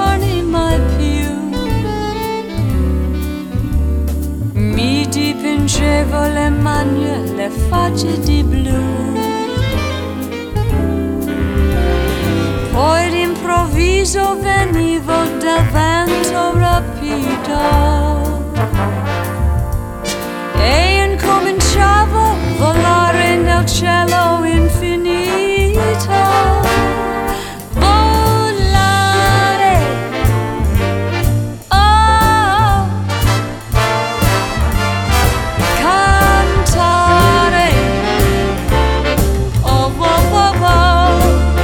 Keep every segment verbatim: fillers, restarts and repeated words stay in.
giorni mai più mi dipingevo le mani e le facce di blu. Poi d'improvviso venivo dal vento rapido e incominciavo a volare nel cielo infinito. Volare, oh, cantare, oh, oh, oh, oh.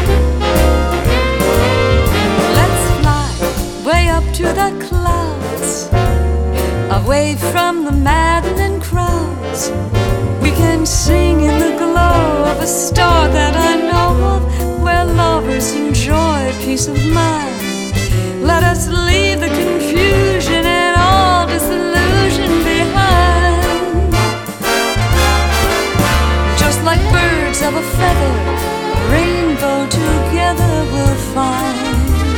Let's fly way up to the clouds, away from the maddening crowds. We can sing in the glow of a star that I know of, where lovers enjoy peace of mind. Let us leave the confusion and all disillusion behind. Just like birds of a feather, a rainbow together we'll find.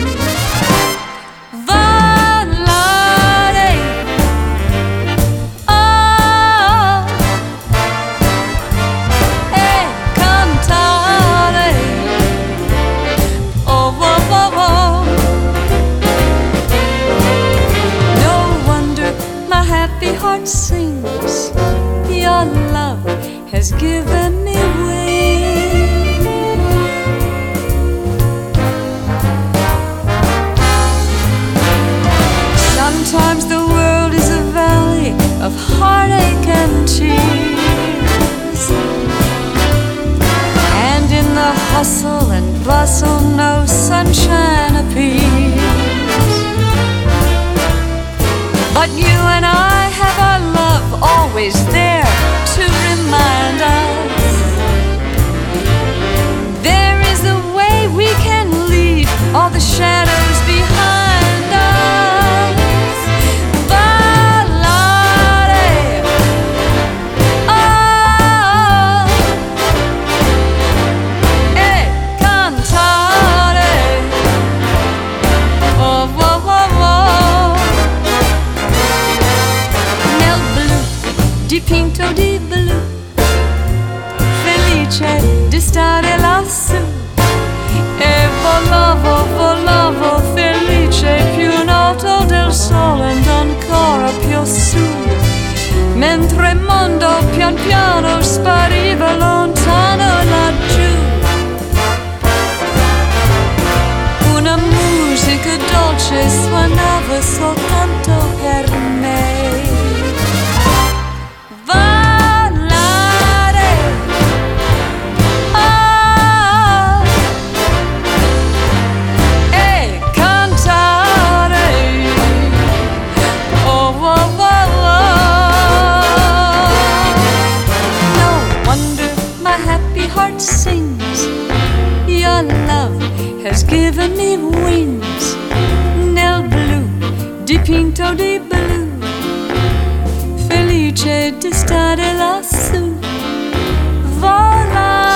Heart sings, your love has given me wings. Sometimes the world is a valley of heartache and tears, and in the hustle and bustle no sunshine appears. But you and I have our love always there to remind us there is a way we can leave all the shadows behind us. Volare, oh, e cantare, oh, oh, oh, oh. Dipinto di blu, felice di stare lassù, e volavo, volavo felice più in alto del sole ed ancora più su, mentre il mondo pian piano spariva lontano laggiù. Una musica dolce suonava soltanto per me. Sings, your love has given me wings. Nel blu, dipinto di blu, felice di stare lassù. Volare.